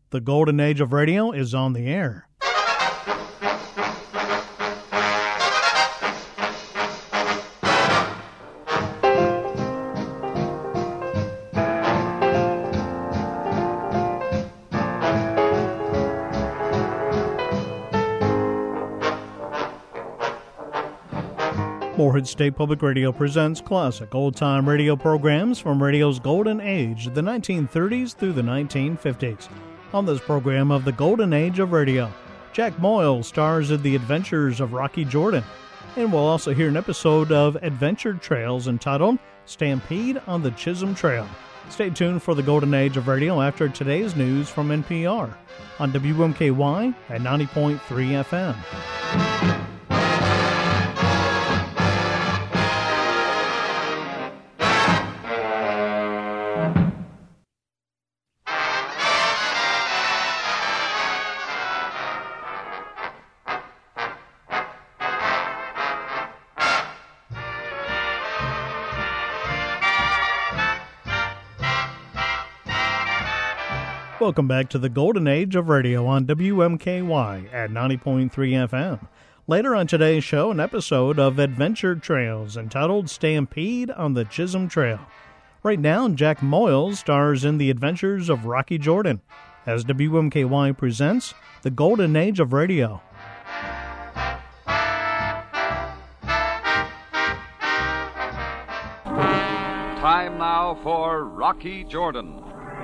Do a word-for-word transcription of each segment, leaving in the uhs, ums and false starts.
The golden age of radio is on the air. Morehead State Public Radio presents classic old-time radio programs from radio's golden age, the nineteen thirties through the nineteen fifties. On this program of the golden age of radio, Jack Moyles stars in The Adventures of Rocky Jordan, and we'll also hear an episode of Adventure Trails entitled Stampede on the Chisholm Trail. Stay tuned for the golden age of radio after today's news from N P R on W M K Y at ninety point three F M. Welcome back to the golden age of radio on W M K Y at ninety point three F M. Later on today's show, an episode of Adventure Trails entitled Stampede on the Chisholm Trail. Right now, Jack Moyles stars in The Adventures of Rocky Jordan as W M K Y presents the golden age of radio. Time now for Rocky Jordan.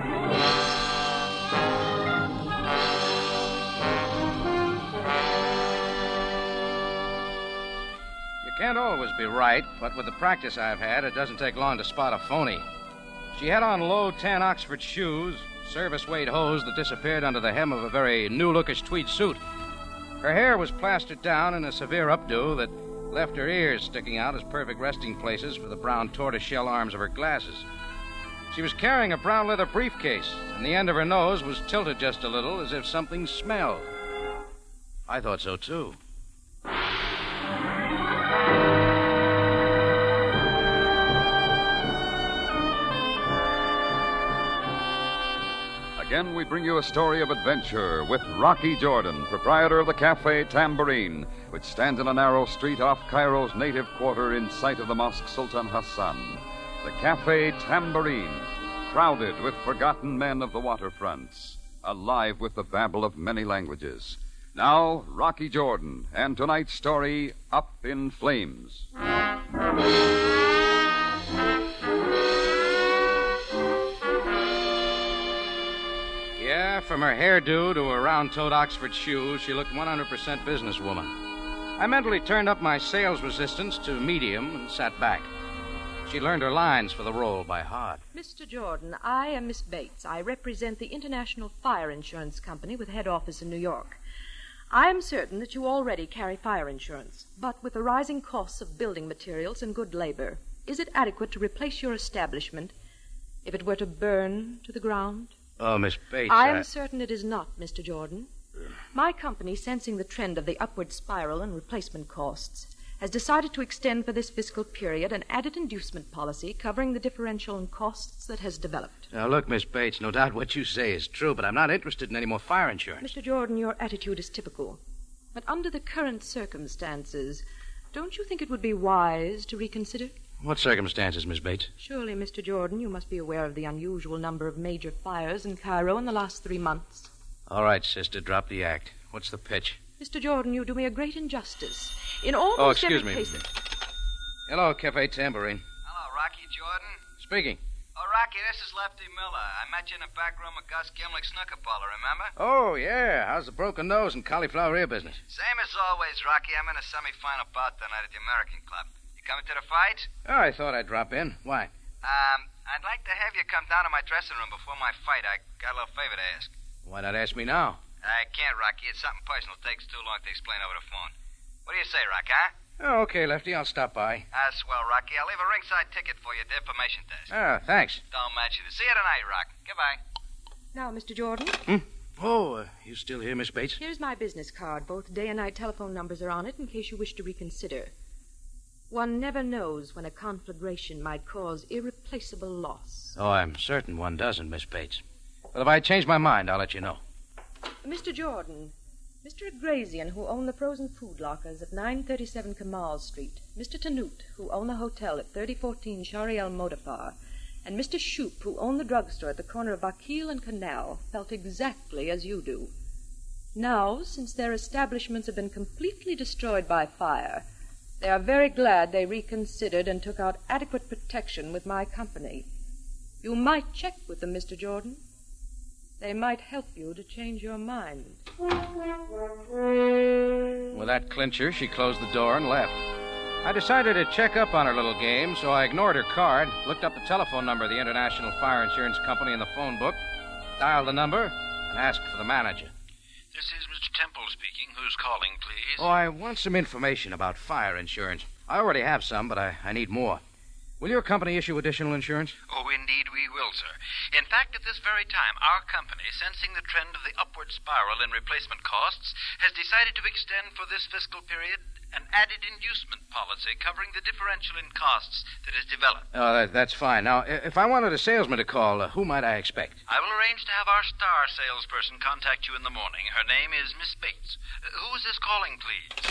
Can't always be right, but with the practice I've had, it doesn't take long to spot a phony. She had on low tan Oxford shoes, service-weight hose that disappeared under the hem of a very new-lookish tweed suit. Her hair was plastered down in a severe updo that left her ears sticking out as perfect resting places for the brown tortoiseshell arms of her glasses. She was carrying a brown leather briefcase, and the end of her nose was tilted just a little as if something smelled. I thought so, too. Again, we bring you a story of adventure with Rocky Jordan, proprietor of the Cafe Tambourine, which stands in a narrow street off Cairo's native quarter in sight of the Mosque Sultan Hassan. The Cafe Tambourine, crowded with forgotten men of the waterfronts, alive with the babble of many languages. Now, Rocky Jordan, and tonight's story, Up in Flames. Yeah, from her hairdo to her round-toed Oxford shoes, she looked one hundred percent businesswoman. I mentally turned up my sales resistance to medium and sat back. She learned her lines for the role by heart. Mister Jordan, I am Miss Bates. I represent the International Fire Insurance Company with head office in New York. I am certain that you already carry fire insurance, but with the rising costs of building materials and good labor, is it adequate to replace your establishment if it were to burn to the ground? Oh, Miss Bates, I am I... certain it is not, Mister Jordan. My company, sensing the trend of the upward spiral in replacement costs, has decided to extend for this fiscal period an added inducement policy covering the differential in costs that has developed. Now, look, Miss Bates, no doubt what you say is true, but I'm not interested in any more fire insurance. Mister Jordan, your attitude is typical. But under the current circumstances, don't you think it would be wise to reconsider? What circumstances, Miss Bates? Surely, Mister Jordan, you must be aware of the unusual number of major fires in Cairo in the last three months. All right, sister, drop the act. What's the pitch? Mister Jordan, you do me a great injustice. In almost oh, excuse every me. case... Hello, Cafe Tambourine. Hello, Rocky Jordan. Speaking. Oh, Rocky, this is Lefty Miller. I met you in the back room of Gus Gimlick's snooker parlor, remember? Oh, yeah. How's the broken nose and cauliflower ear business? Same as always, Rocky. I'm in a semi-final bout tonight at the American Club. You coming to the fight? Oh, I thought I'd drop in. Why? Um, I'd like to have you come down to my dressing room before my fight. I got a little favor to ask. Why not ask me now? I can't, Rocky. It's something personal. It takes too long to explain over the phone. What do you say, Rocky, huh? Oh, okay, Lefty. I'll stop by. Ah, swell, Rocky. I'll leave a ringside ticket for you at the information desk. Ah, thanks. Don't mention it. See you tonight, Rock. Goodbye. Now, Mister Jordan. Hmm? Oh, uh, you still here, Miss Bates? Here's my business card. Both day and night telephone numbers are on it in case you wish to reconsider. One never knows when a conflagration might cause irreplaceable loss. Oh, I'm certain one doesn't, Miss Bates. But if I change my mind, I'll let you know. Mister Jordan, Mister Agrazian, who owned the frozen food lockers at nine thirty-seven Kamal Street, Mister Tanut, who owned the hotel at thirty fourteen Shariel Modafar, and Mister Shoop, who owned the drugstore at the corner of Bakil and Canal, felt exactly as you do. Now, since their establishments have been completely destroyed by fire, they are very glad they reconsidered and took out adequate protection with my company. You might check with them, Mister Jordan. They might help you to change your mind. With that clincher, she closed the door and left. I decided to check up on her little game, so I ignored her card, looked up the telephone number of the International Fire Insurance Company in the phone book, dialed the number, and asked for the manager. This is Mister Temple speaking. Who's calling, please? Oh, I want some information about fire insurance. I already have some, but I, I need more. Will your company issue additional insurance? Oh, indeed we will, sir. In fact, at this very time, our company, sensing the trend of the upward spiral in replacement costs, has decided to extend for this fiscal period an added inducement policy covering the differential in costs that has developed. Oh, that, that's fine. Now, if I wanted a salesman to call, uh, who might I expect? I will arrange to have our star salesperson contact you in the morning. Her name is Miss Bates. Uh, who is this calling, please?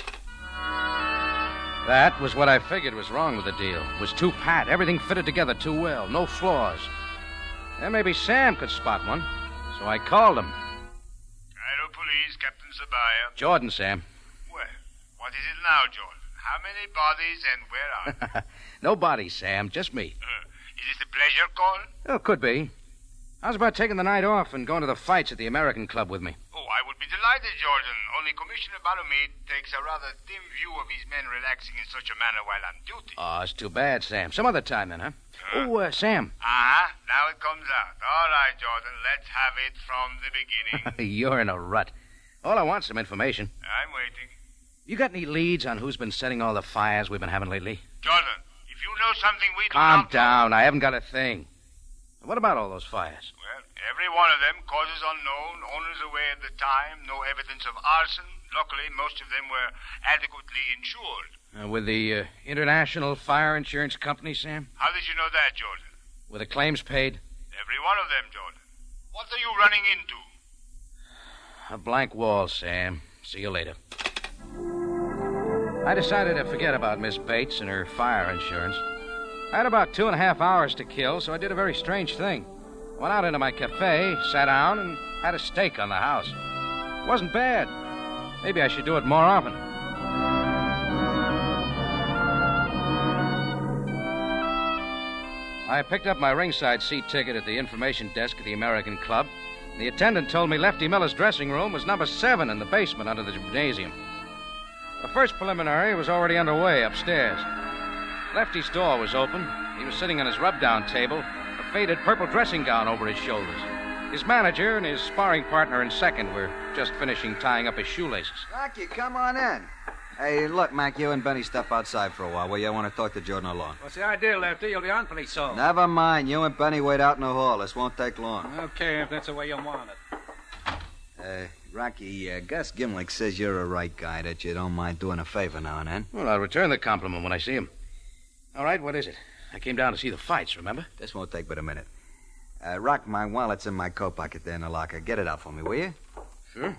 That was what I figured was wrong with the deal. It was too pat. Everything fitted together too well. No flaws. Then maybe Sam could spot one. So I called him. Cairo Police, Captain Sabaya. Jordan, Sam. Well, what is it now, Jordan? How many bodies and where are they? No bodies, Sam. Just me. Uh, is this a pleasure call? Oh, could be. How's about taking the night off and going to the fights at the American Club with me? Oh, I would be delighted, Jordan. Only Commissioner Baromede takes a rather dim view of his men relaxing in such a manner while on duty. Oh, it's too bad, Sam. Some other time then, huh? huh? Oh, uh, Sam. Ah, now it comes out. All right, Jordan, let's have it from the beginning. You're in a rut. All I want's some information. I'm waiting. You got any leads on who's been setting all the fires we've been having lately? Jordan, if you know something we do Calm not... down. I haven't got a thing. What about all those fires? Well, every one of them, causes unknown, owners away at the time, no evidence of arson. Luckily, most of them were adequately insured. Uh, with the uh, International Fire Insurance Company, Sam? How did you know that, Jordan? Were the claims paid? Every one of them, Jordan. What are you running into? A blank wall, Sam. See you later. I decided to forget about Miss Bates and her fire insurance. I had about two and a half hours to kill, so I did a very strange thing. Went out into my cafe, sat down, and had a steak on the house. It wasn't bad. Maybe I should do it more often. I picked up my ringside seat ticket at the information desk at the American Club. The attendant told me Lefty Miller's dressing room was number seven in the basement under the gymnasium. The first preliminary was already underway upstairs. Lefty's door was open. He was sitting on his rub-down table, a faded purple dressing gown over his shoulders. His manager and his sparring partner in second were just finishing tying up his shoelaces. Rocky, come on in. Hey, look, Mac, you and Benny step outside for a while, will you? I want to talk to Jordan alone. What's the idea, Lefty? You'll be on pretty soon. Never mind. You and Benny wait out in the hall. This won't take long. Okay, if that's the way you want it. Uh, Rocky, uh, Gus Gimlick says you're a right guy, that you don't mind doing a favor now and then. Well, I'll return the compliment when I see him. All right, what is it? I came down to see the fights, remember? This won't take but a minute. Uh, Rock, my wallet's in my coat pocket there in the locker. Get it out for me, will you? Sure.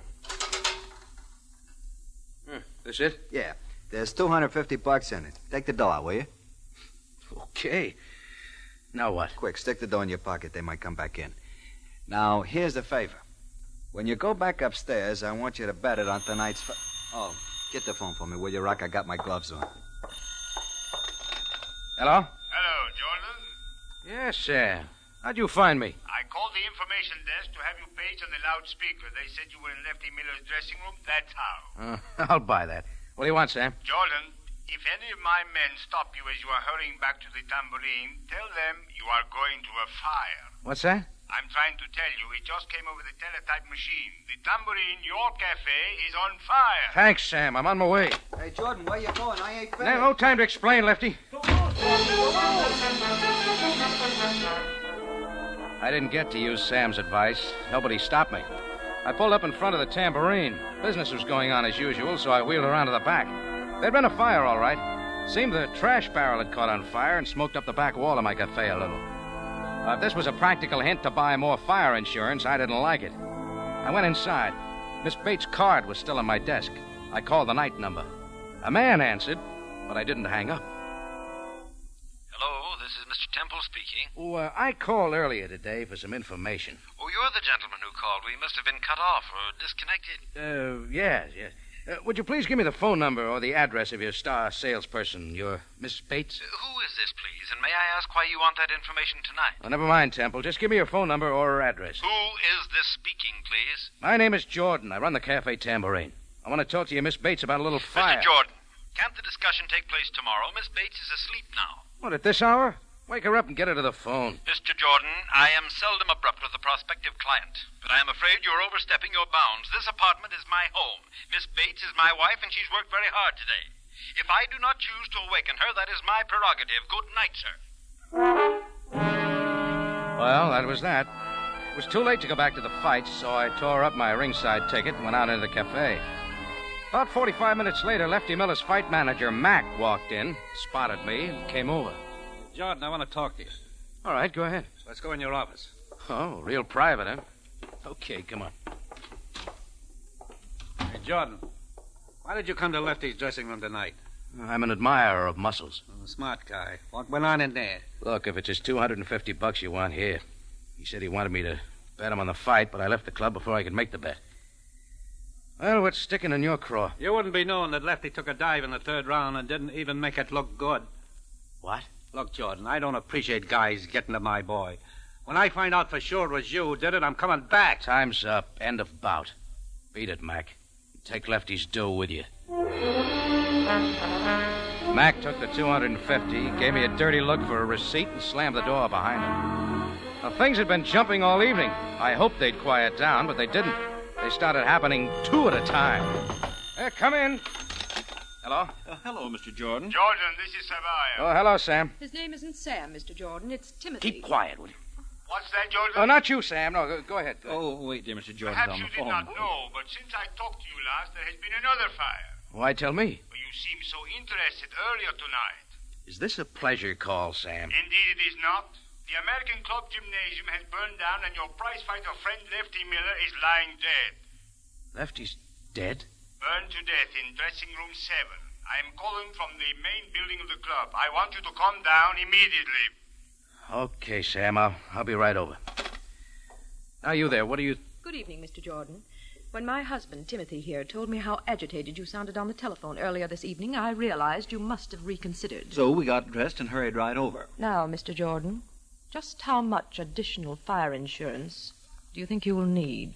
Huh, this it? Yeah. There's two hundred fifty bucks in it. Take the dough out, will you? Okay. Now what? Quick, stick the dough in your pocket. They might come back in. Now, here's the favor. When you go back upstairs, I want you to bet it on tonight's... Fi- oh, get the phone for me, will you, Rock? I got my gloves on. Hello? Hello, Jordan. Yes, Sam. How'd you find me? I called the information desk to have you paged on the loudspeaker. They said you were in Lefty Miller's dressing room. That's how. Uh, I'll buy that. What do you want, Sam? Jordan, if any of my men stop you as you are hurrying back to the tambourine, tell them you are going to a fire. What's that? I'm trying to tell you, it just came over the teletype machine. The tambourine, your cafe, is on fire. Thanks, Sam. I'm on my way. Hey, Jordan, where you going? I ain't finished. No, no time to explain, Lefty. I didn't get to use Sam's advice. Nobody stopped me. I pulled up in front of the tambourine. Business was going on as usual, so I wheeled around to the back. There'd been a fire, all right. Seemed the trash barrel had caught on fire and smoked up the back wall of my cafe a little. Uh, if this was a practical hint to buy more fire insurance, I didn't like it. I went inside. Miss Bates' card was still on my desk. I called the night number. A man answered, but I didn't hang up. Hello, this is Mister Temple speaking. Oh, uh, I called earlier today for some information. Oh, you're the gentleman who called. We must have been cut off or disconnected. Uh, yes, yes. Uh, would you please give me the phone number or the address of your star salesperson, your Miss Bates? Uh, who is this, please? And may I ask why you want that information tonight? Oh, never mind, Temple. Just give me your phone number or her address. Who is this speaking, please? My name is Jordan. I run the Cafe Tambourine. I want to talk to you, Miss Bates, about a little fire. Mister Jordan, can't the discussion take place tomorrow? Miss Bates is asleep now. What, at this hour? Wake her up and get her to the phone. Mister Jordan, I am seldom abrupt with a prospective client, but I am afraid you're overstepping your bounds. This apartment is my home. Miss Bates is my wife, and she's worked very hard today. If I do not choose to awaken her, that is my prerogative. Good night, sir. Well, that was that. It was too late to go back to the fight, so I tore up my ringside ticket and went out into the cafe. About forty-five minutes later, Lefty Miller's fight manager, Mac, walked in, spotted me, and came over. Jordan, I want to talk to you. All right, go ahead. Let's go in your office. Oh, real private, huh? Okay, come on. Hey, Jordan, why did you come to Lefty's dressing room tonight? I'm an admirer of muscles. Oh, smart guy. What went on in there? Look, if it's just two hundred fifty bucks you want here. He said he wanted me to bet him on the fight, but I left the club before I could make the bet. Well, what's sticking in your craw? You wouldn't be knowing that Lefty took a dive in the third round and didn't even make it look good. What? Look, Jordan, I don't appreciate guys getting to my boy. When I find out for sure it was you who did it, I'm coming back. Time's up. End of bout. Beat it, Mac. Take Lefty's dough with you. Mac took the two hundred fifty, gave me a dirty look for a receipt, and slammed the door behind him. Now, things had been jumping all evening. I hoped they'd quiet down, but they didn't. They started happening two at a time. Uh, come in. Hello? Uh, hello, Mister Jordan. Jordan, this is Savaya. Oh, hello, Sam. His name isn't Sam, Mister Jordan. It's Timothy. Keep quiet, will you? What's that, Jordan? Oh, not you, Sam. No, go, go ahead. Oh, wait, dear Mister Jordan's Perhaps on you the did phone. not know, but since I talked to you last, there has been another fire. Why tell me? Well, you seemed so interested earlier tonight. Is this a pleasure call, Sam? Indeed it is not. The American Club Gymnasium has burned down, and your prize-fighter friend Lefty Miller is lying dead. Lefty's dead? Burned to death in dressing room seven. I am calling from the main building of the club. I want you to come down immediately. Okay, Sam. I'll, I'll be right over. Now, you there. What are you... Good evening, Mister Jordan. When my husband, Timothy, here, told me how agitated you sounded on the telephone earlier this evening, I realized you must have reconsidered. So we got dressed and hurried right over. Now, Mister Jordan, just how much additional fire insurance do you think you will need?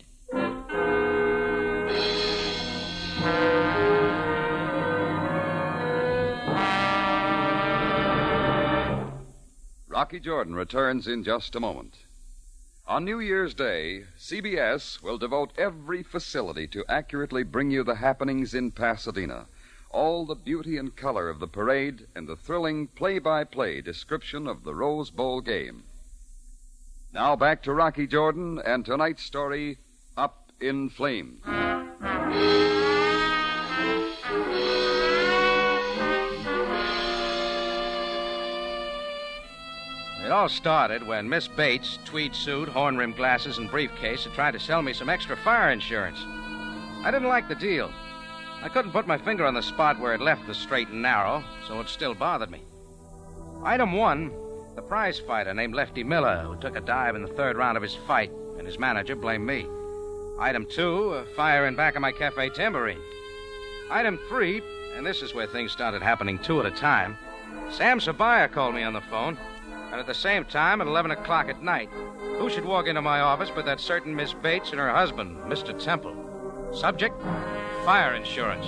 Rocky Jordan returns in just a moment. On New Year's Day, C B S will devote every facility to accurately bring you the happenings in Pasadena, all the beauty and color of the parade, and the thrilling play-by-play description of the Rose Bowl game. Now back to Rocky Jordan and tonight's story, Up in Flames. It all started when Miss Bates, tweed suit, horn-rimmed glasses, and briefcase had tried to sell me some extra fire insurance. I didn't like the deal. I couldn't put my finger on the spot where it left the straight and narrow, so it still bothered me. Item one, the prize fighter named Lefty Miller, who took a dive in the third round of his fight, and his manager blamed me. Item two, a fire in back of my Cafe Tambourine. Item three, and this is where things started happening two at a time, Sam Sabaya called me on the phone. And at the same time, at eleven o'clock at night, who should walk into my office but that certain Miss Bates and her husband, Mister Temple. Subject, fire insurance.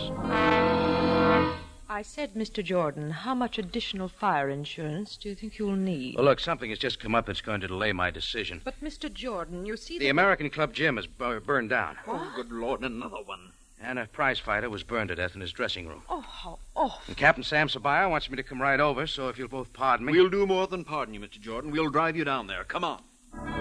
I said, Mister Jordan, how much additional fire insurance do you think you'll need? Well, look, something has just come up that's going to delay my decision. But, Mister Jordan, you see... The that... American Club gym is b- burned down. Oh, good Lord, another one. And a prize fighter was burned to death in his dressing room. Oh, how awful. And Captain Sam Sabaya wants me to come right over, so if you'll both pardon me... We'll do more than pardon you, Mister Jordan. We'll drive you down there. Come on.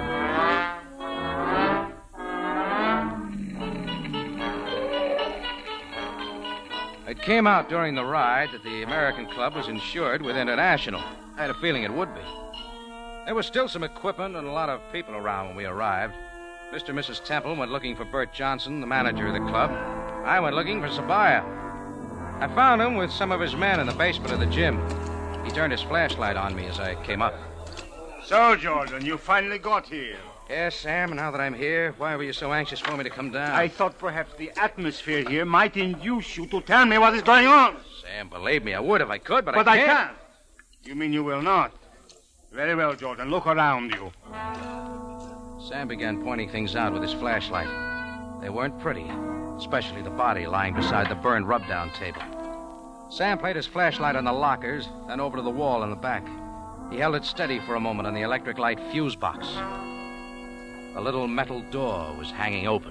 It came out during the ride that the American Club was insured with International. I had a feeling it would be. There was still some equipment and a lot of people around when we arrived. Mister and Missus Temple went looking for Bert Johnson, the manager of the club. I went looking for Sabaya. I found him with some of his men in the basement of the gym. He turned his flashlight on me as I came up. So, Jordan, you finally got here. Yes, Sam, now that I'm here, why were you so anxious for me to come down? I thought perhaps the atmosphere here might induce you to tell me what is going on. Sam, believe me, I would if I could, but, but I can't. But I can't. You mean you will not? Very well, Jordan. Look around you. Sam began pointing things out with his flashlight. They weren't pretty, especially the body lying beside the burned rub-down table. Sam played his flashlight on the lockers, then over to the wall in the back. He held it steady for a moment on the electric light fuse box. A little metal door was hanging open.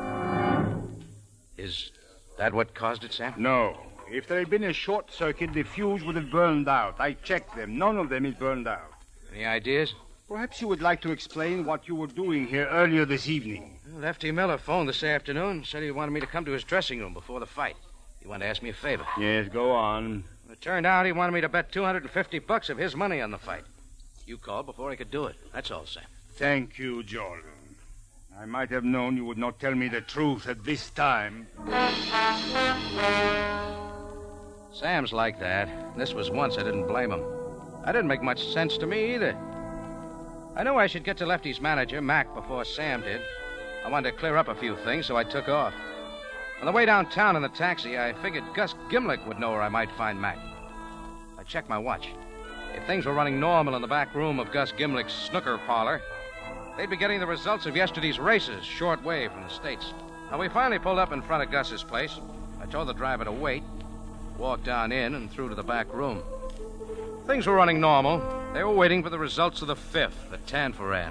Is that what caused it, Sam? No. If there had been a short circuit, the fuse would have burned out. I checked them. None of them is burned out. Any ideas? Perhaps you would like to explain what you were doing here earlier this evening. Lefty Miller phoned this afternoon, said he wanted me to come to his dressing room before the fight. He wanted to ask me a favor. Yes, go on. It turned out he wanted me to bet two hundred fifty bucks of his money on the fight. You called before I could do it. That's all, Sam. Thank you, Jordan. I might have known you would not tell me the truth at this time. Sam's like that. This was once I didn't blame him. That didn't make much sense to me either. I knew I should get to Lefty's manager, Mac, before Sam did. I wanted to clear up a few things, so I took off. On the way downtown in the taxi, I figured Gus Gimlick would know where I might find Mac. I checked my watch. If things were running normal in the back room of Gus Gimlick's snooker parlor, they'd be getting the results of yesterday's races short way from the States. Now, we finally pulled up in front of Gus's place. I told the driver to wait, walked down in and through to the back room. Things were running normal. They were waiting for the results of the fifth, the Tanforan.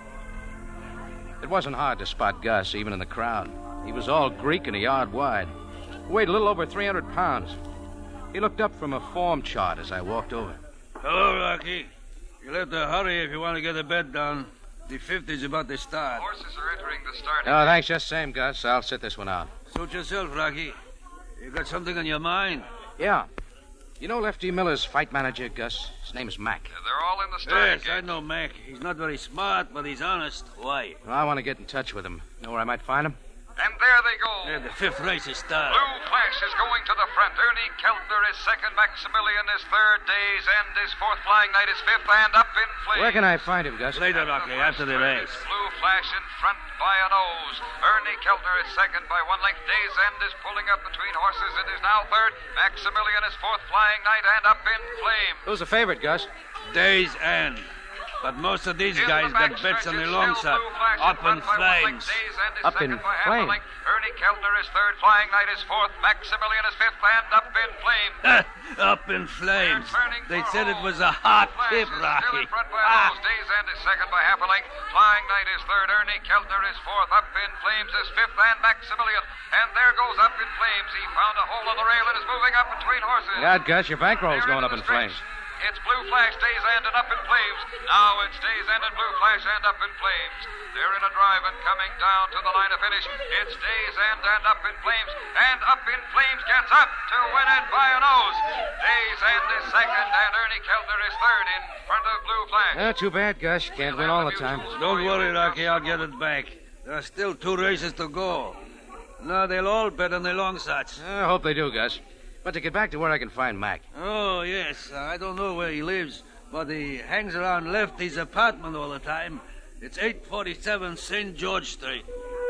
It wasn't hard to spot Gus, even in the crowd. He was all Greek and a yard wide. Weighed a little over three hundred pounds. He looked up from a form chart as I walked over. Hello, Rocky. You'll have to hurry if you want to get the bet done. The fifth is about to start. Horses are entering the starting. Oh, thanks, just same, Gus. I'll sit this one out. Suit yourself, Rocky. You got something on your mind? Yeah. You know Lefty Miller's fight manager, Gus? His name's Mac. Yeah, they're all in the starting Yes, I know Mac. He's not very smart, but he's honest. Why? Well, I want to get in touch with him. Know where I might find him? And there they go. Yeah, the fifth race is started. Blue Flash is going to the front. Ernie Keltner is second. Maximilian is third. Day's End is fourth. Flying Knight is fifth. And up in flames. Where can I find him, Gus? Later, Rocky, after the race. Blue Flash in front by a nose. Ernie Keltner is second by one length. Day's End is pulling up between horses. It is now third. Maximilian is fourth. Flying Knight and up in flames. Who's the favorite, Gus? Day's End. But most of these guys got bets on the long side. Up in flames. Up in flames. Ernie Keltner is third. Flying Knight is fourth. Maximilian is fifth. And up in flames. Up in flames. They said it was a hot tip, Rocky. Ah. Day's End is second by half a length. Flying Knight is third. Ernie Keltner is fourth. Up in flames is fifth. And Maximilian. And there goes Up in Flames. He found a hole in the rail and is moving up between horses. God, Gus, your bankroll's going up in flames. It's Blue Flash, Day's End, and Up in Flames. Now it's Day's End and Blue Flash and Up in Flames. They're in a drive and coming down to the line of finish. It's Day's End and Up in Flames. And Up in Flames gets up to win it by a nose. Day's End is second, and Ernie Keltner is third in front of Blue Flash. Oh, too bad, Gus. Can't win all the time. Don't worry, Rocky. I'll get it back. There are still two races to go. Now they'll all bet on the long shots. I hope they do, Gus. But to get back to where I can find Mac. Oh, yes. I don't know where he lives, but he hangs around Lefty's apartment all the time. It's eight forty-seven Saint George Street.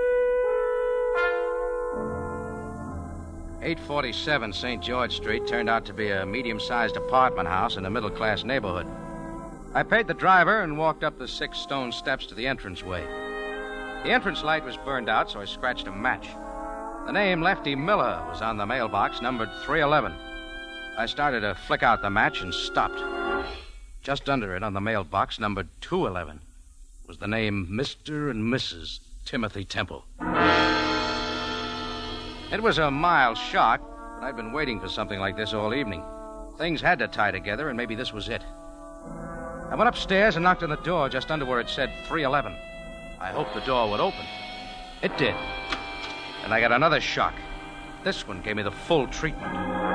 eight forty-seven Saint George Street turned out to be a medium-sized apartment house in a middle-class neighborhood. I paid the driver and walked up the six stone steps to the entranceway. The entrance light was burned out, so I scratched a match. The name Lefty Miller was on the mailbox, numbered three eleven. I started to flick out the match and stopped. Just under it, on the mailbox, numbered two eleven, was the name Mister and Missus Timothy Temple. It was a mild shock, but I'd been waiting for something like this all evening. Things had to tie together, and maybe this was it. I went upstairs and knocked on the door just under where it said three eleven. I hoped the door would open. It did. And I got another shock. This one gave me the full treatment.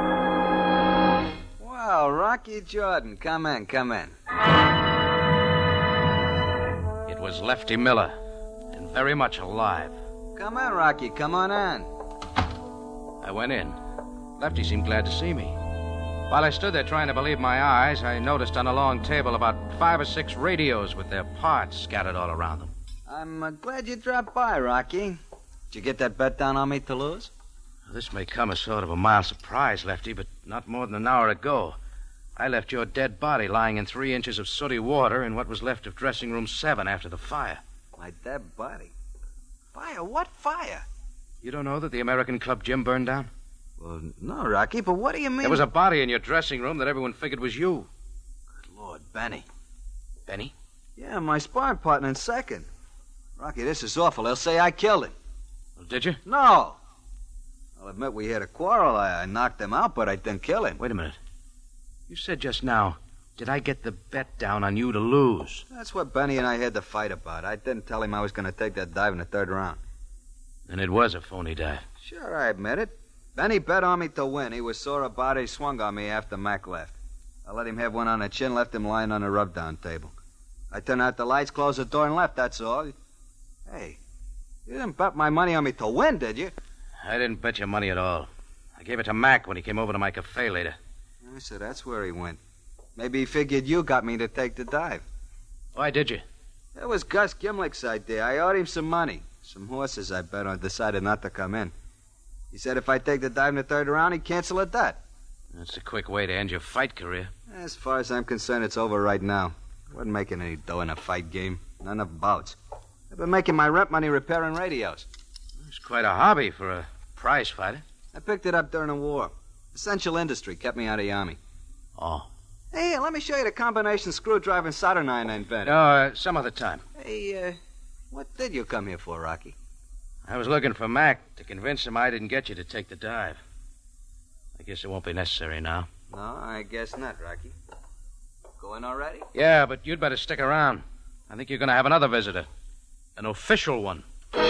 Well, Rocky Jordan, come in, come in. It was Lefty Miller, in very much alive. Come on, Rocky. Come on in. I went in. Lefty seemed glad to see me. While I stood there trying to believe my eyes, I noticed on a long table about five or six radios with their parts scattered all around them. I'm uh, glad you dropped by, Rocky. Did you get that bet down on me to lose? This may come as sort of a mild surprise, Lefty, but not more than an hour ago, I left your dead body lying in three inches of sooty water in what was left of dressing room seven after the fire. My dead body? Fire? What fire? You don't know that the American Club gym burned down? Well, no, Rocky, but what do you mean? There was a body in your dressing room that everyone figured was you. Good Lord, Benny. Benny? Yeah, my sparring partner in second. Rocky, this is awful. They'll say I killed him. Well, did you? No. I'll admit we had a quarrel. I, I knocked him out, but I didn't kill him. Wait a minute. You said just now, did I get the bet down on you to lose? That's what Benny and I had to fight about. I didn't tell him I was going to take that dive in the third round. And it was a phony dive. Sure, I admit it. Benny bet on me to win. He was sore about it. He swung on me after Mac left. I let him have one on the chin, left him lying on the rub-down table. I turned out the lights, closed the door, and left, that's all. Hey, you didn't bet my money on me to win, did you? I didn't bet your money at all. I gave it to Mac when he came over to my cafe later. I said that's where he went. Maybe he figured you got me to take the dive. Why did you? That was Gus Gimlick's idea. I owed him some money. Some horses I bet on decided not to come in. He said if I take the dive in the third round, he'd cancel a debt. That's a quick way to end your fight career. As far as I'm concerned, it's over right now. I wasn't making any dough in a fight game. Not enough bouts. I've been making my rent money repairing radios. It's quite a hobby for a prize fighter. I picked it up during the war. Essential industry kept me out of the Army. Oh. Hey, let me show you the combination screwdriver and soldering iron I invented. No, uh, some other time. Hey, uh, what did you come here for, Rocky? I was looking for Mac to convince him I didn't get you to take the dive. I guess it won't be necessary now. No, I guess not, Rocky. Going already? Yeah, but you'd better stick around. I think you're going to have another visitor. An official one.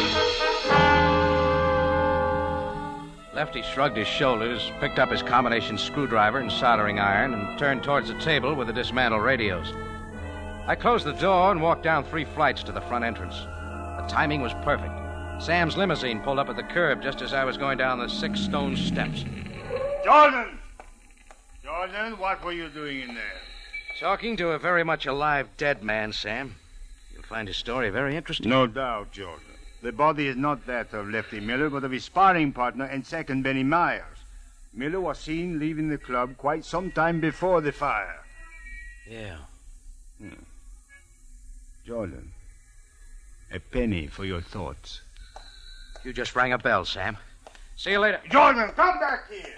Lefty shrugged his shoulders, picked up his combination screwdriver and soldering iron, and turned towards the table with the dismantled radios. I closed the door and walked down three flights to the front entrance. The timing was perfect. Sam's limousine pulled up at the curb just as I was going down the six stone steps. Jordan! Jordan, what were you doing in there? Talking to a very much alive dead man, Sam. You'll find his story very interesting. No doubt, Jordan. The body is not that of Lefty Miller, but of his sparring partner and second, Benny Myers. Miller was seen leaving the club quite some time before the fire. Yeah. Hmm. Jordan, a penny for your thoughts. You just rang a bell, Sam. See you later. Jordan, come back here!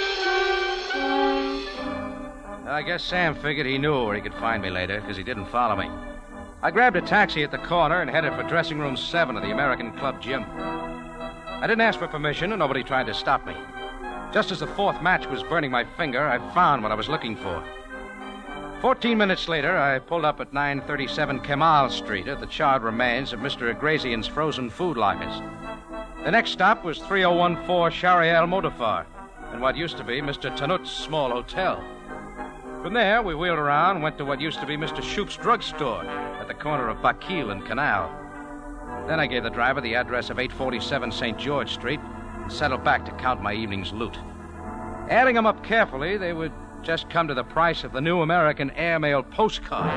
I guess Sam figured he knew where he could find me later, because he didn't follow me. I grabbed a taxi at the corner and headed for dressing room seven of the American Club gym. I didn't ask for permission, and nobody tried to stop me. Just as the fourth match was burning my finger, I found what I was looking for. Fourteen minutes later, I pulled up at nine thirty-seven Kemal Street at the charred remains of Mister Agrazian's frozen food lockers. The next stop was three oh one four Shariel Motafar, and what used to be Mister Tanut's small hotel. From there, we wheeled around and went to what used to be Mister Shoup's drugstore at the corner of Bakil and Canal. Then I gave the driver the address of eight forty-seven Saint George Street and settled back to count my evening's loot. Adding them up carefully, they would just come to the price of the new American airmail postcard.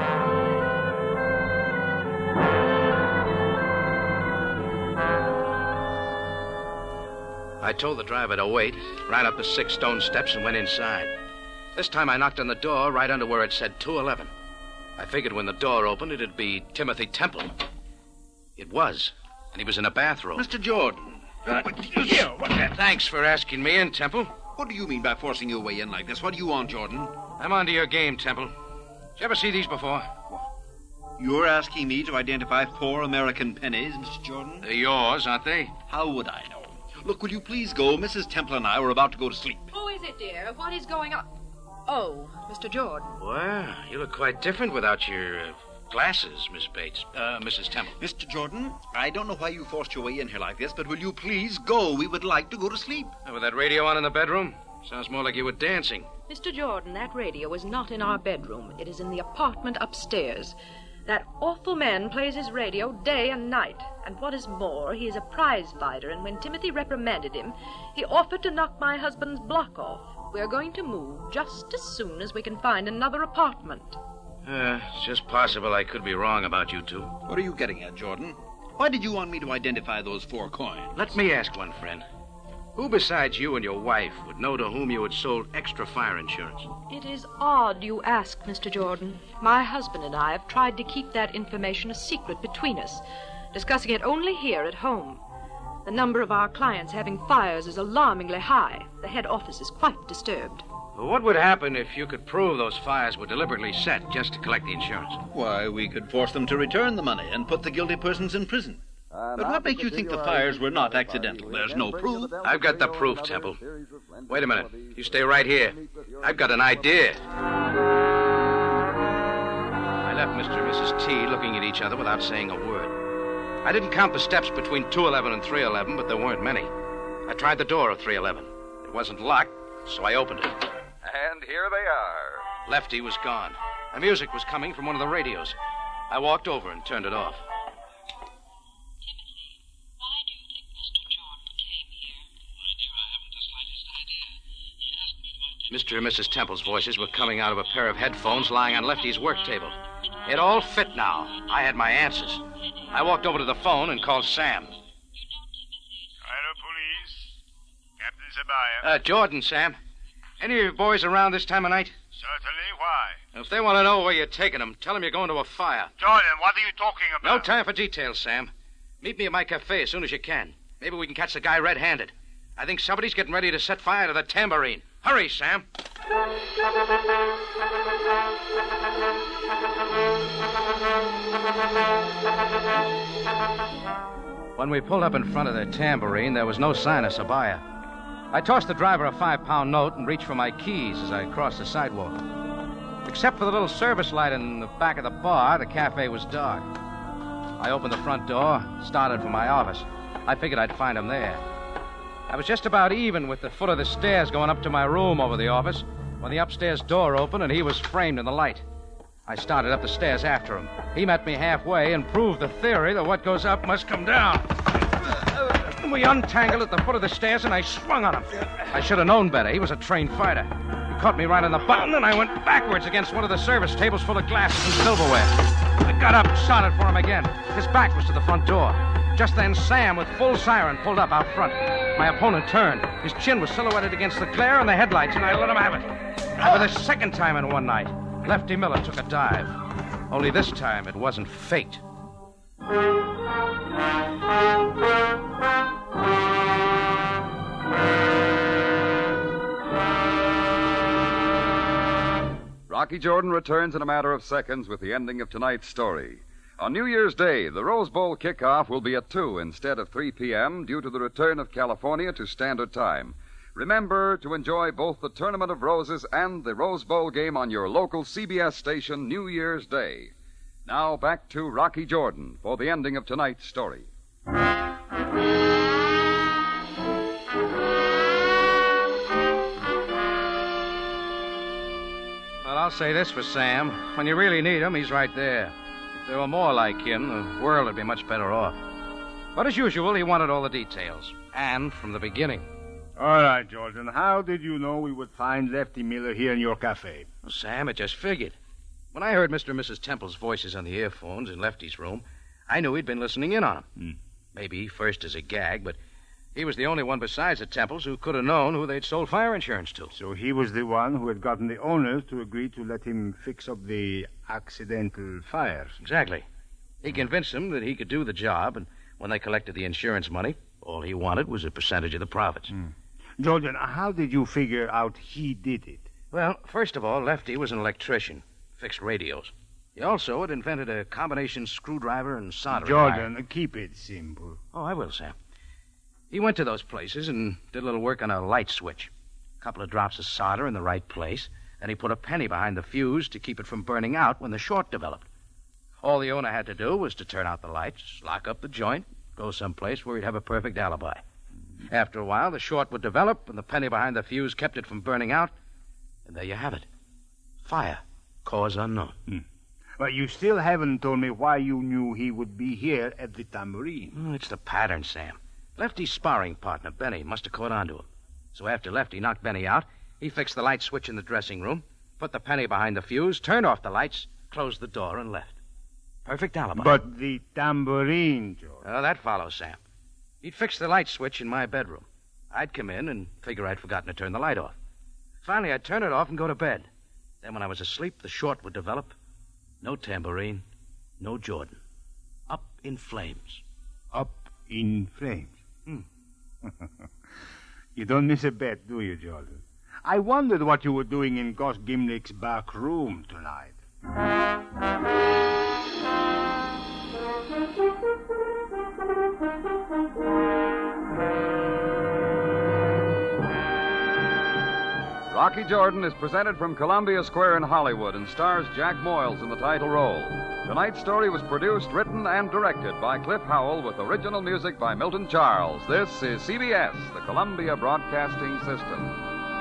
I told the driver to wait, ran up the six stone steps and went inside. This time I knocked on the door right under where it said two eleven. I figured when the door opened, it'd be Timothy Temple. It was, and he was in a bathrobe. Mister Jordan. Uh, here, what the... Thanks for asking me in, Temple. What do you mean by forcing your way in like this? What do you want, Jordan? I'm onto your game, Temple. Did you ever see these before? You're asking me to identify four American pennies, Mister Jordan? They're yours, aren't they? How would I know? Look, will you please go? Missus Temple and I were about to go to sleep. Who is it, dear? What is going on? Oh, Mister Jordan. Well, you look quite different without your uh, glasses, Miss Bates. Uh, Missus Temple. Mister Jordan, I don't know why you forced your way in here like this, but will you please go? We would like to go to sleep. Uh, with that radio on in the bedroom? Sounds more like you were dancing. Mister Jordan, that radio is not in our bedroom. It is in the apartment upstairs. That awful man plays his radio day and night. And what is more, he is a prize fighter, and when Timothy reprimanded him, he offered to knock my husband's block off. We're going to move just as soon as we can find another apartment. Uh, it's just possible I could be wrong about you two. What are you getting at, Jordan? Why did you want me to identify those four coins? Let me ask one, friend. Who besides you and your wife would know to whom you had sold extra fire insurance? It is odd you ask, Mister Jordan. My husband and I have tried to keep that information a secret between us, discussing it only here at home. The number of our clients having fires is alarmingly high. The head office is quite disturbed. Well, what would happen if you could prove those fires were deliberately set just to collect the insurance? Why, we could force them to return the money and put the guilty persons in prison. But what makes you think the fires were not accidental? There's no proof. I've got the proof, Temple. Wait a minute. You stay right here. I've got an idea. I left Mister and Missus T looking at each other without saying a word. I didn't count the steps between two eleven and three eleven, but there weren't many. I tried the door of three eleven. It wasn't locked, so I opened it. And here they are. Lefty was gone. The music was coming from one of the radios. I walked over and turned it off. Mister and Missus Temple's voices were coming out of a pair of headphones lying on Lefty's work table. It all fit now. I had my answers. I walked over to the phone and called Sam. Cairo Police. Captain Zabaya. Uh, Jordan, Sam. Any of you boys around this time of night? Certainly. Why? If they want to know where you're taking them, tell them you're going to a fire. Jordan, what are you talking about? No time for details, Sam. Meet me at my cafe as soon as you can. Maybe we can catch the guy red-handed. I think somebody's getting ready to set fire to the tambourine. Hurry, Sam. When we pulled up in front of the tambourine, there was no sign of Sabaya. I tossed the driver a five-pound note and reached for my keys as I crossed the sidewalk. Except for the little service light in the back of the bar, the cafe was dark. I opened the front door, started for my office. I figured I'd find him there. I was just about even with the foot of the stairs going up to my room over the office when the upstairs door opened and he was framed in the light. I started up the stairs after him. He met me halfway and proved the theory that what goes up must come down. We untangled at the foot of the stairs and I swung on him. I should have known better. He was a trained fighter. He caught me right on the button and I went backwards against one of the service tables full of glasses and silverware. I got up and started for him again. His back was to the front door. Just then, Sam, with full siren, pulled up out front. My opponent turned. His chin was silhouetted against the glare and the headlights, and I let him have it. For the second time in one night, Lefty Miller took a dive. Only this time, it wasn't fate. Rocky Jordan returns in a matter of seconds with the ending of tonight's story. On New Year's Day, the Rose Bowl kickoff will be at two instead of three p.m. due to the return of California to Standard Time. Remember to enjoy both the Tournament of Roses and the Rose Bowl game on your local C B S station New Year's Day. Now back to Rocky Jordan for the ending of tonight's story. Well, I'll say this for Sam. When you really need him, he's right there. If there were more like him, the world would be much better off. But as usual, he wanted all the details. And from the beginning. All right, Jordan. How did you know we would find Lefty Miller here in your cafe? Well, Sam, it just figured. When I heard Mister and Missus Temple's voices on the earphones in Lefty's room, I knew he'd been listening in on him. Hmm. Maybe first as a gag, but he was the only one besides the Temples who could have known who they'd sold fire insurance to. So he was the one who had gotten the owners to agree to let him fix up the accidental fires. Exactly. He convinced them that he could do the job, and when they collected the insurance money, all he wanted was a percentage of the profits. Hmm. Jordan, how did you figure out he did it? Well, first of all, Lefty was an electrician, fixed radios. He also had invented a combination screwdriver and soldering Jordan, iron. Keep it simple. Oh, I will, Sam. He went to those places and did a little work on a light switch. A couple of drops of solder in the right place, and he put a penny behind the fuse to keep it from burning out when the short developed. All the owner had to do was to turn out the lights, lock up the joint, go someplace where he'd have a perfect alibi. After a while, the short would develop, and the penny behind the fuse kept it from burning out, and there you have it. Fire. Cause unknown. Hmm. But you still haven't told me why you knew he would be here at the Tambourine. Oh, it's the pattern, Sam. Lefty's sparring partner, Benny, must have caught on to him. So after Lefty knocked Benny out, he fixed the light switch in the dressing room, put the penny behind the fuse, turned off the lights, closed the door, and left. Perfect alibi. But the Tambourine, George. Oh, that follows, Sam. He'd fix the light switch in my bedroom. I'd come in and figure I'd forgotten to turn the light off. Finally, I'd turn it off and go to bed. Then when I was asleep, the short would develop. No Tambourine, no Jordan. Up in flames. Up in flames? Hmm. You don't miss a bet, do you, Jordan? I wondered what you were doing in Gus Gimlick's back room tonight. Rocky Jordan is presented from Columbia Square in Hollywood and stars Jack Moyles in the title role. Tonight's story was produced, written, and directed by Cliff Howell with original music by Milton Charles. This is C B S, the Columbia Broadcasting System.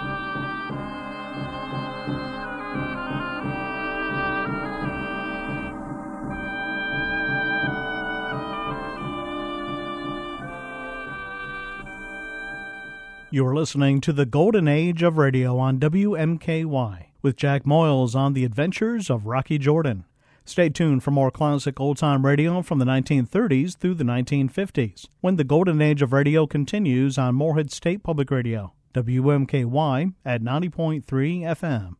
You're listening to the Golden Age of Radio on W M K Y with Jack Moyles on the adventures of Rocky Jordan. Stay tuned for more classic old-time radio from the nineteen thirties through the nineteen fifties, when the Golden Age of Radio continues on Morehead State Public Radio, W M K Y at ninety point three F M.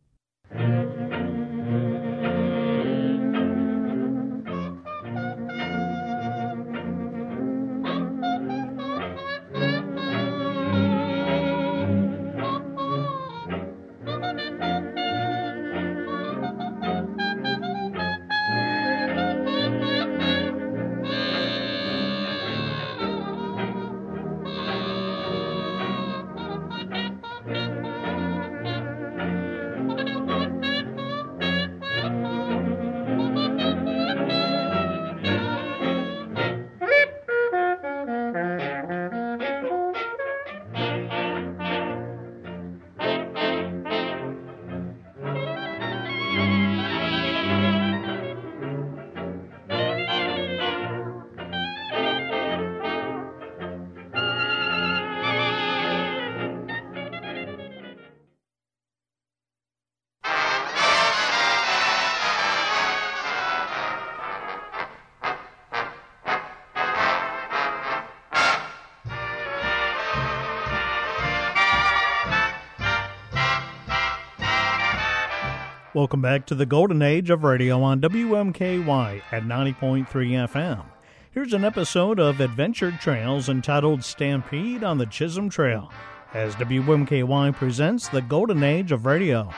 Welcome back to the Golden Age of Radio on W M K Y at ninety point three F M. Here's an episode of Adventure Trails entitled Stampede on the Chisholm Trail, as W M K Y presents the Golden Age of Radio.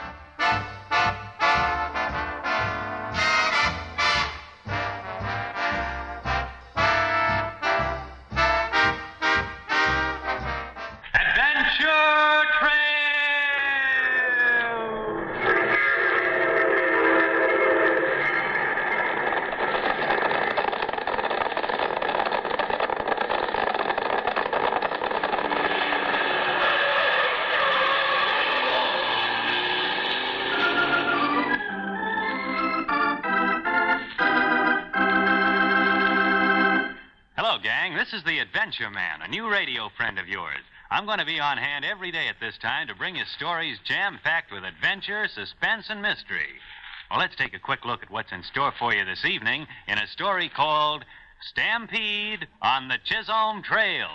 This is the Adventure Man, a new radio friend of yours. I'm going to be on hand every day at this time to bring you stories jam-packed with adventure, suspense, and mystery. Well, let's take a quick look at what's in store for you this evening in a story called Stampede on the Chisholm Trail.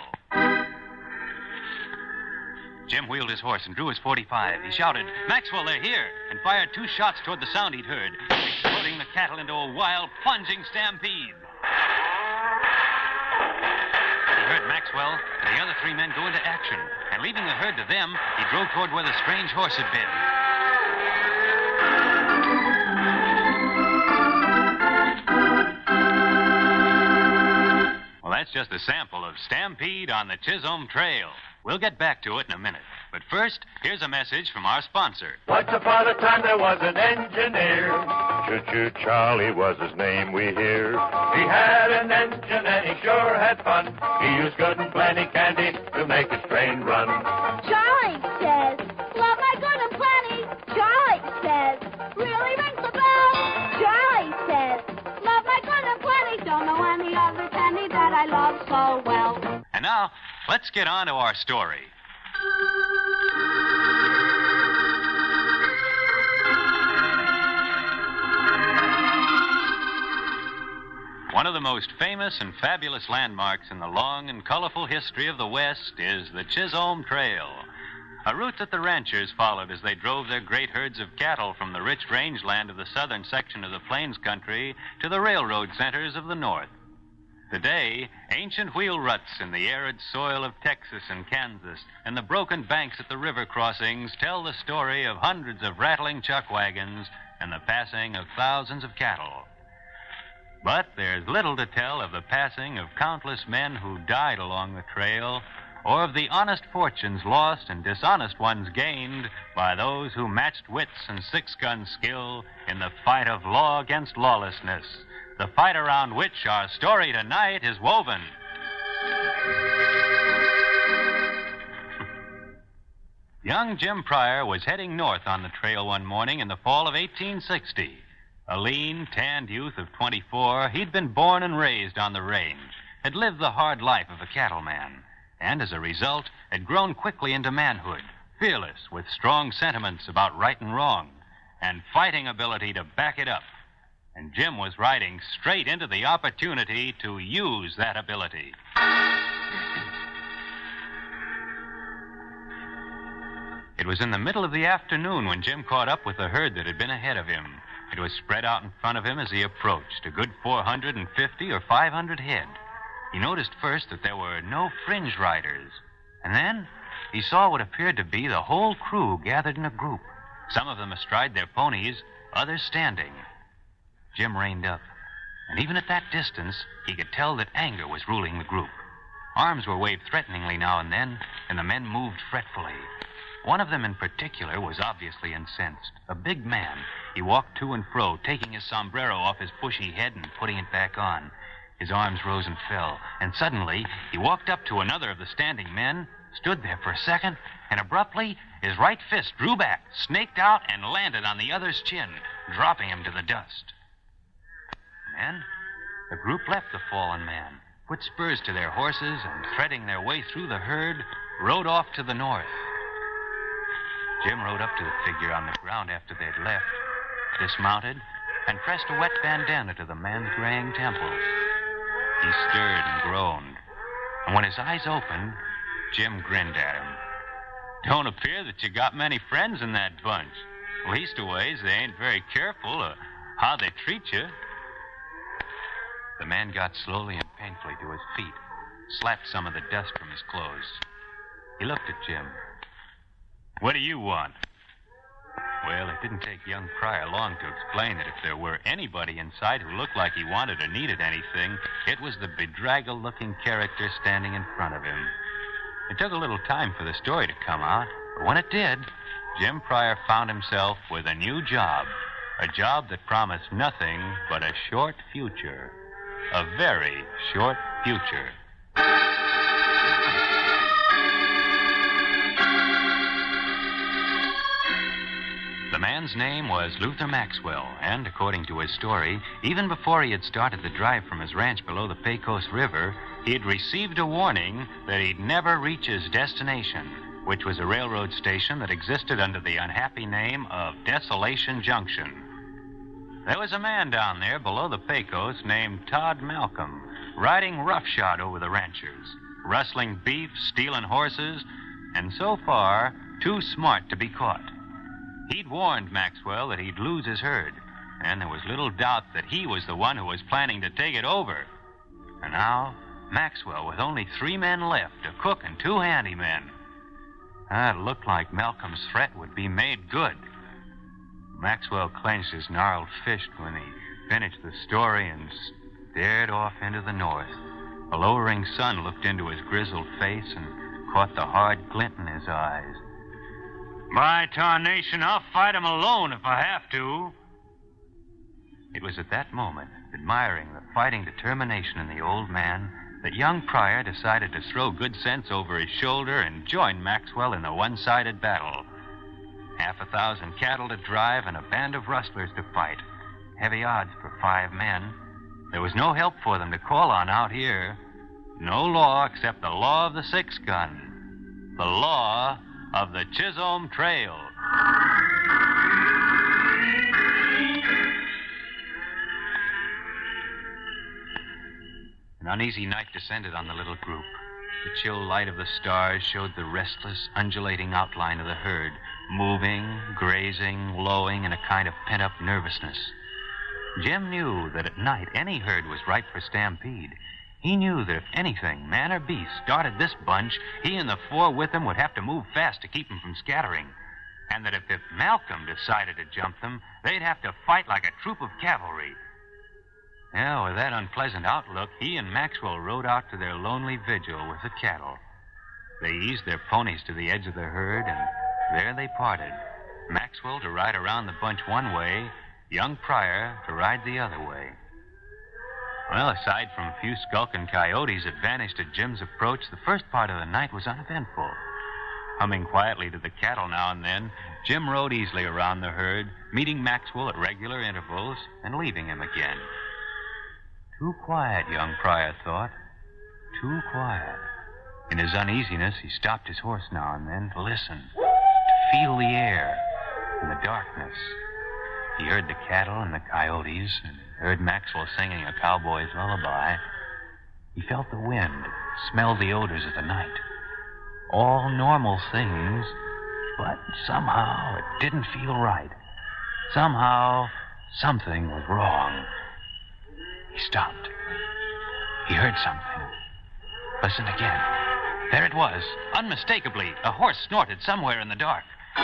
Jim wheeled his horse and drew his forty-five. He shouted, "Maxwell, they're here," and fired two shots toward the sound he'd heard, exploding the cattle into a wild, plunging stampede. He heard Maxwell and the other three men go into action, and leaving the herd to them, he drove toward where the strange horse had been. Well, that's just a sample of Stampede on the Chisholm Trail. We'll get back to it in a minute. But first, here's a message from our sponsor. Once upon a time there was an engineer. Choo-choo Charlie was his name, we hear. He had an engine and he sure had fun. He used good and plenty candy to make his train run. Charlie says, love my good and plenty. Charlie says, really rings the bell. Charlie let's get on to our story. One of the most famous and fabulous landmarks in the long and colorful history of the West is the Chisholm Trail, a route that the ranchers followed as they drove their great herds of cattle from the rich rangeland of the southern section of the Plains country to the railroad centers of the north. Today, ancient wheel ruts in the arid soil of Texas and Kansas and the broken banks at the river crossings tell the story of hundreds of rattling chuck wagons and the passing of thousands of cattle. But there's little to tell of the passing of countless men who died along the trail, or of the honest fortunes lost and dishonest ones gained by those who matched wits and six-gun skill in the fight of law against lawlessness, the fight around which our story tonight is woven. Young Jim Pryor was heading north on the trail one morning in the fall of eighteen sixty. A lean, tanned youth of twenty-four, he'd been born and raised on the range, had lived the hard life of a cattleman, and as a result had grown quickly into manhood, fearless, with strong sentiments about right and wrong, and fighting ability to back it up. And Jim was riding straight into the opportunity to use that ability. It was in the middle of the afternoon when Jim caught up with the herd that had been ahead of him. It was spread out in front of him as he approached, a good four hundred fifty or five hundred head. He noticed first that there were no fringe riders, and then he saw what appeared to be the whole crew gathered in a group, some of them astride their ponies, others standing. Jim reined up, and even at that distance, he could tell that anger was ruling the group. Arms were waved threateningly now and then, and the men moved fretfully. One of them in particular was obviously incensed. A big man. He walked to and fro, taking his sombrero off his bushy head and putting it back on. His arms rose and fell, and suddenly he walked up to another of the standing men, stood there for a second, and abruptly his right fist drew back, snaked out, and landed on the other's chin, dropping him to the dust. Then the group left the fallen man, put spurs to their horses, and threading their way through the herd, rode off to the north. Jim rode up to the figure on the ground after they'd left, dismounted, and pressed a wet bandana to the man's graying temples. He stirred and groaned, and when his eyes opened, Jim grinned at him. Don't appear that you got many friends in that bunch. Leastways, they ain't very careful of how they treat you. The man got slowly and painfully to his feet, slapped some of the dust from his clothes. He looked at Jim. What do you want? Well, it didn't take young Pryor long to explain that if there were anybody in sight who looked like he wanted or needed anything, it was the bedraggled-looking character standing in front of him. It took a little time for the story to come out, but when it did, Jim Pryor found himself with a new job, a job that promised nothing but a short future, a very short future. The man's name was Luther Maxwell, and according to his story, even before he had started the drive from his ranch below the Pecos River, he had received a warning that he'd never reach his destination, which was a railroad station that existed under the unhappy name of Desolation Junction. There was a man down there below the Pecos named Todd Malcolm, riding roughshod over the ranchers, rustling beef, stealing horses, and so far, too smart to be caught. He'd warned Maxwell that he'd lose his herd, and there was little doubt that he was the one who was planning to take it over. And now, Maxwell, with only three men left, a cook and two handymen. It looked like Malcolm's threat would be made good. Maxwell clenched his gnarled fist when he finished the story and stared off into the north. A lowering sun looked into his grizzled face and caught the hard glint in his eyes. By tarnation, I'll fight him alone if I have to. It was at that moment, admiring the fighting determination in the old man, that young Pryor decided to throw good sense over his shoulder and join Maxwell in the one-sided battle. Half a thousand cattle to drive and a band of rustlers to fight. Heavy odds for five men. There was no help for them to call on out here. No law except the law of the six gun. The law of the Chisholm Trail. An uneasy night descended on the little group. The chill light of the stars showed the restless, undulating outline of the herd, moving, grazing, lowing in a kind of pent-up nervousness. Jim knew that at night any herd was ripe for stampede. He knew that if anything, man or beast, started this bunch, he and the four with him would have to move fast to keep them from scattering. And that if, if Malcolm decided to jump them, they'd have to fight like a troop of cavalry. Yeah, with that unpleasant outlook, he and Maxwell rode out to their lonely vigil with the cattle. They eased their ponies to the edge of the herd, and there they parted. Maxwell to ride around the bunch one way, young Pryor to ride the other way. Well, aside from a few skulking coyotes that vanished at Jim's approach, the first part of the night was uneventful. Humming quietly to the cattle now and then, Jim rode easily around the herd, meeting Maxwell at regular intervals and leaving him again. Too quiet, young Pryor thought. Too quiet. In his uneasiness, he stopped his horse now and then to listen, to feel the air and the darkness. He heard the cattle and the coyotes, and heard Maxwell singing a cowboy's lullaby. He felt the wind, smelled the odors of the night. All normal things, but somehow it didn't feel right. Somehow something was wrong. He stopped. He heard something. Listened again. There it was, unmistakably. A horse snorted somewhere in the dark.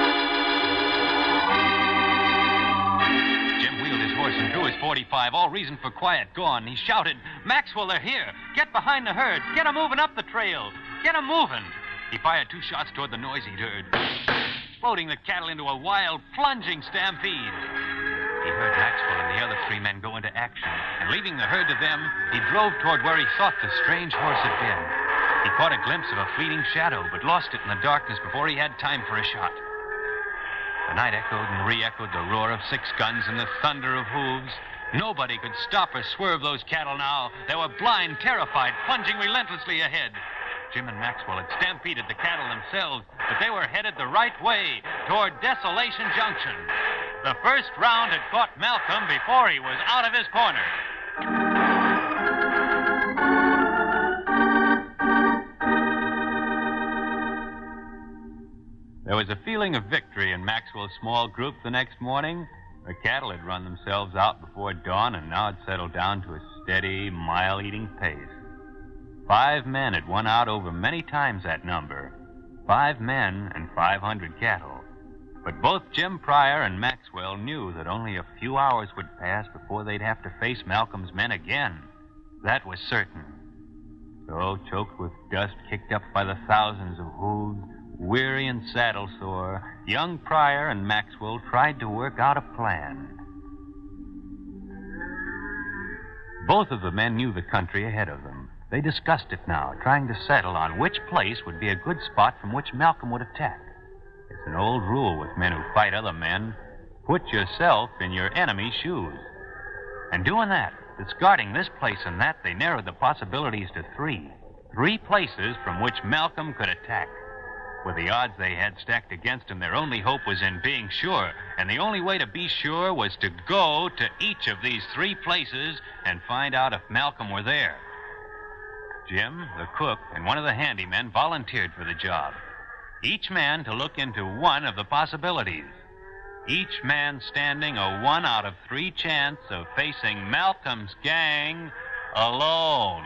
Jim wheeled his horse and drew his forty-five, all reason for quiet gone. He shouted, "Maxwell, they're here. Get behind the herd. Get 'em moving up the trail. Get 'em moving." He fired two shots toward the noisy herd, floating the cattle into a wild, plunging stampede. He heard Maxwell and the other three men go into action, and leaving the herd to them, he drove toward where he thought the strange horse had been. He caught a glimpse of a fleeting shadow, but lost it in the darkness before he had time for a shot. The night echoed and re-echoed the roar of six guns and the thunder of hooves. Nobody could stop or swerve those cattle now. They were blind, terrified, plunging relentlessly ahead. Jim and Maxwell had stampeded the cattle themselves, but they were headed the right way, toward Desolation Junction. The first round had caught Malcolm before he was out of his corner. There was a feeling of victory in Maxwell's small group the next morning. The cattle had run themselves out before dawn and now had settled down to a steady, mile-eating pace. Five men had won out over many times that number. Five men and five hundred cattle. But both Jim Pryor and Maxwell knew that only a few hours would pass before they'd have to face Malcolm's men again. That was certain. So, choked with dust kicked up by the thousands of hooves, weary and saddle-sore, young Pryor and Maxwell tried to work out a plan. Both of the men knew the country ahead of them. They discussed it now, trying to settle on which place would be a good spot from which Malcolm would attack. It's an old rule with men who fight other men. Put yourself in your enemy's shoes. And doing that, discarding this place and that, they narrowed the possibilities to three. Three places from which Malcolm could attack. With the odds they had stacked against him, their only hope was in being sure. And the only way to be sure was to go to each of these three places and find out if Malcolm were there. Jim, the cook, and one of the handymen volunteered for the job. Each man to look into one of the possibilities. Each man standing a one out of three chance of facing Malcolm's gang alone.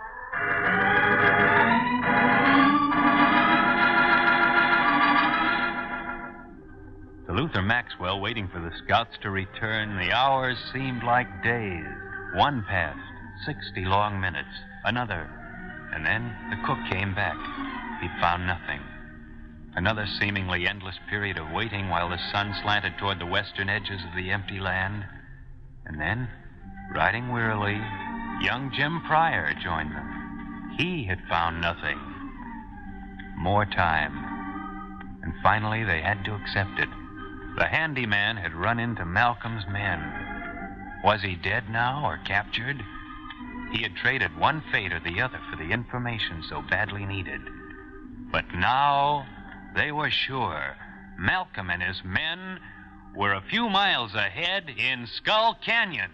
To Luther Maxwell, waiting for the scouts to return, the hours seemed like days. One passed, sixty long minutes, another, and then the cook came back. He'd found nothing. Another seemingly endless period of waiting while the sun slanted toward the western edges of the empty land. And then, riding wearily, young Jim Pryor joined them. He had found nothing. More time. And finally, they had to accept it. The handyman had run into Malcolm's men. Was he dead now or captured? He had traded one fate or the other for the information so badly needed. But now they were sure Malcolm and his men were a few miles ahead in Skull Canyon.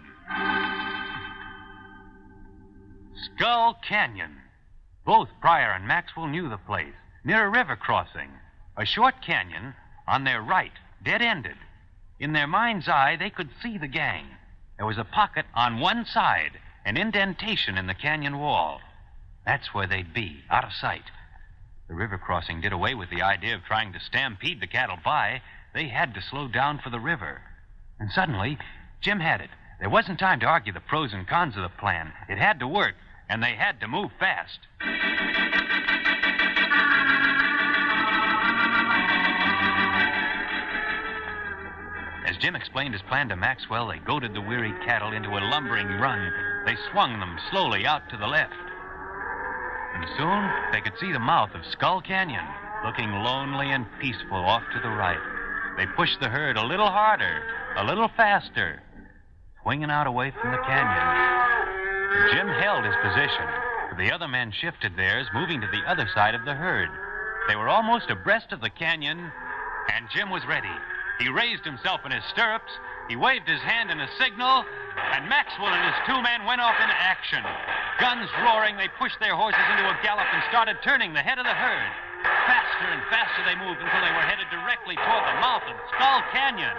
Skull Canyon. Both Pryor and Maxwell knew the place, near a river crossing. A short canyon on their right, dead-ended. In their mind's eye, they could see the gang. There was a pocket on one side, an indentation in the canyon wall. That's where they'd be, out of sight. The river crossing did away with the idea of trying to stampede the cattle by. They had to slow down for the river. And suddenly, Jim had it. There wasn't time to argue the pros and cons of the plan. It had to work, and they had to move fast. As Jim explained his plan to Maxwell, they goaded the weary cattle into a lumbering run. They swung them slowly out to the left. And soon they could see the mouth of Skull Canyon, looking lonely and peaceful off to the right. They pushed the herd a little harder, a little faster, swinging out away from the canyon. Jim held his position, but the other men shifted theirs, moving to the other side of the herd. They were almost abreast of the canyon, and Jim was ready. He raised himself in his stirrups, he waved his hand in a signal, and Maxwell and his two men went off into action. Guns roaring, they pushed their horses into a gallop and started turning the head of the herd. Faster and faster they moved until they were headed directly toward the mouth of Skull Canyon.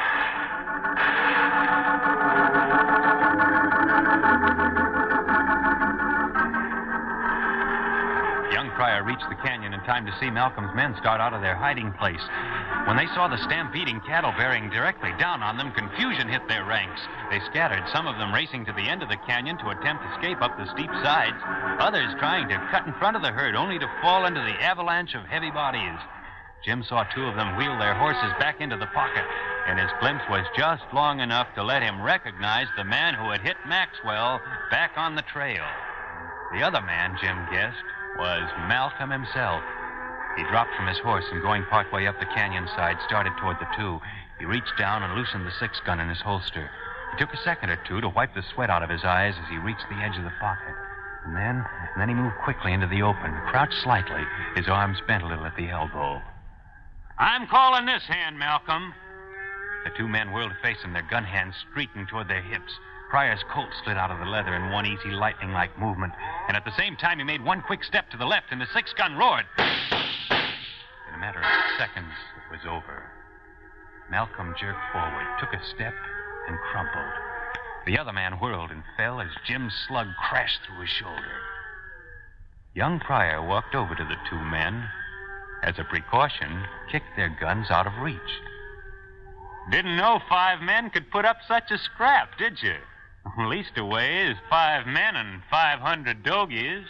Young Pryor reached the canyon in time to see Malcolm's men start out of their hiding place. When they saw the stampeding cattle bearing directly down on them, confusion hit their ranks. They scattered, some of them racing to the end of the canyon to attempt escape up the steep sides, others trying to cut in front of the herd only to fall into the avalanche of heavy bodies. Jim saw two of them wheel their horses back into the pocket, and his glimpse was just long enough to let him recognize the man who had hit Maxwell back on the trail. The other man, Jim guessed, was Malcolm himself. He dropped from his horse and, going partway up the canyon side, started toward the two. He reached down and loosened the six-gun in his holster. It took a second or two to wipe the sweat out of his eyes as he reached the edge of the pocket. And then, and then he moved quickly into the open, crouched slightly, his arms bent a little at the elbow. I'm calling this hand, Malcolm. The two men whirled to face him, their gun hands streaking toward their hips. Pryor's coat slid out of the leather in one easy, lightning-like movement, and at the same time he made one quick step to the left, and the six-gun roared. In a matter of seconds, it was over. Malcolm jerked forward, took a step, and crumpled. The other man whirled and fell as Jim's slug crashed through his shoulder. Young Pryor walked over to the two men. As a precaution, kicked their guns out of reach. Didn't know five men could put up such a scrap, did you? Leastways, five men and five hundred dogies.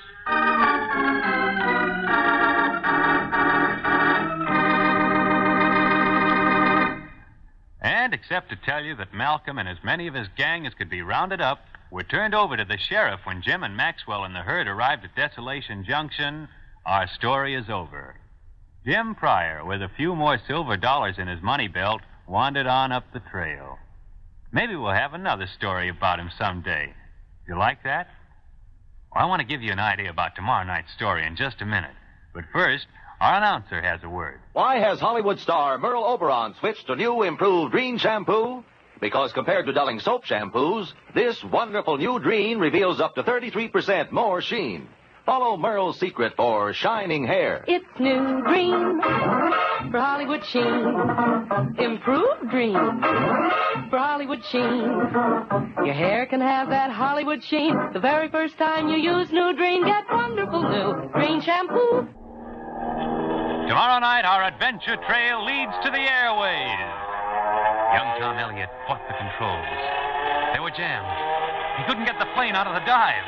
And except to tell you that Malcolm and as many of his gang as could be rounded up were turned over to the sheriff when Jim and Maxwell and the herd arrived at Desolation Junction, our story is over. Jim Pryor, with a few more silver dollars in his money belt, wandered on up the trail. Maybe we'll have another story about him someday. You like that? Well, I want to give you an idea about tomorrow night's story in just a minute. But first, our announcer has a word. Why has Hollywood star Merle Oberon switched to new improved Dreen shampoo? Because compared to Dulling soap shampoos, this wonderful new Dreen reveals up to thirty-three percent more sheen. Follow Merle's secret for shining hair. It's new Dreen for Hollywood sheen. Improved Dreen for Hollywood sheen. Your hair can have that Hollywood sheen. The very first time you use new Dreen, get wonderful new Dreen shampoo. Tomorrow night, our adventure trail leads to the airways. Young Tom Elliott fought the controls. They were jammed. He couldn't get the plane out of the dive.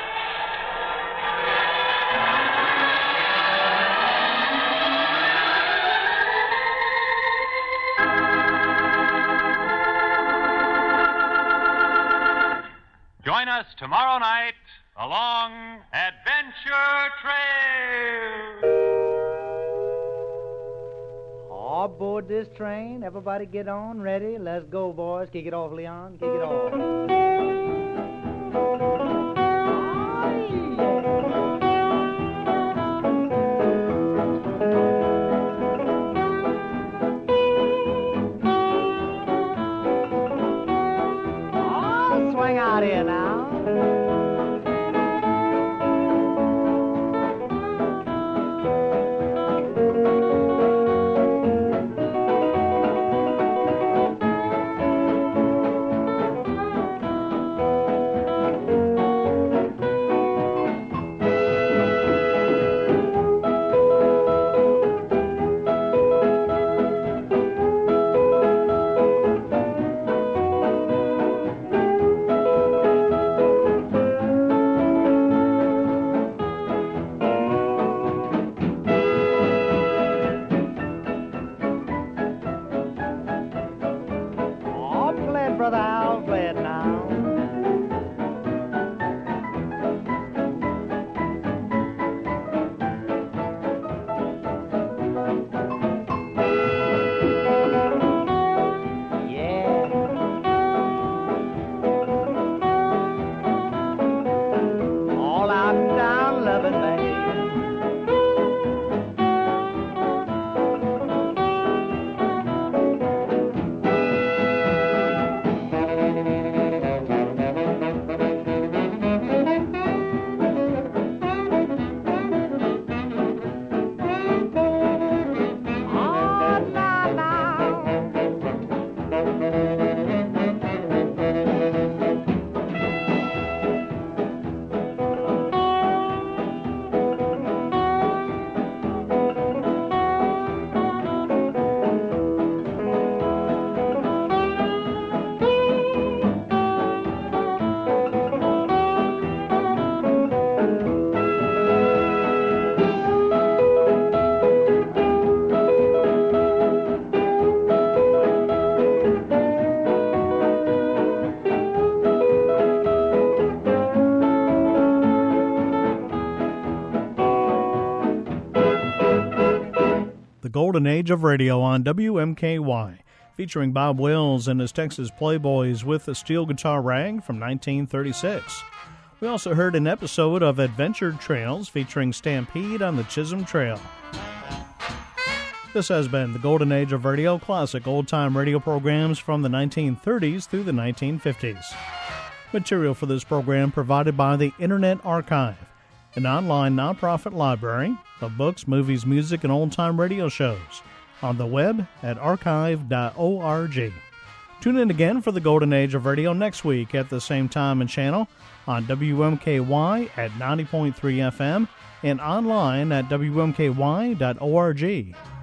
Join us tomorrow night along Adventure Trail. All aboard this train. Everybody get on, ready. Let's go, boys. Kick it off, Leon. Kick it off. the Golden Age of Radio on W M K Y, featuring Bob Wills and his Texas Playboys with the Steel Guitar Rag from nineteen thirty-six. We also heard an episode of Adventure Trails featuring Stampede on the Chisholm Trail. This has been the Golden Age of Radio, classic old-time radio programs from the nineteen thirties through the nineteen fifties. Material for this program provided by the Internet Archive, an online nonprofit library of books, movies, music, and old-time radio shows on the web at archive dot org. Tune in again for the Golden Age of Radio next week at the same time and channel on W M K Y at ninety point three F M and online at W M K Y dot org.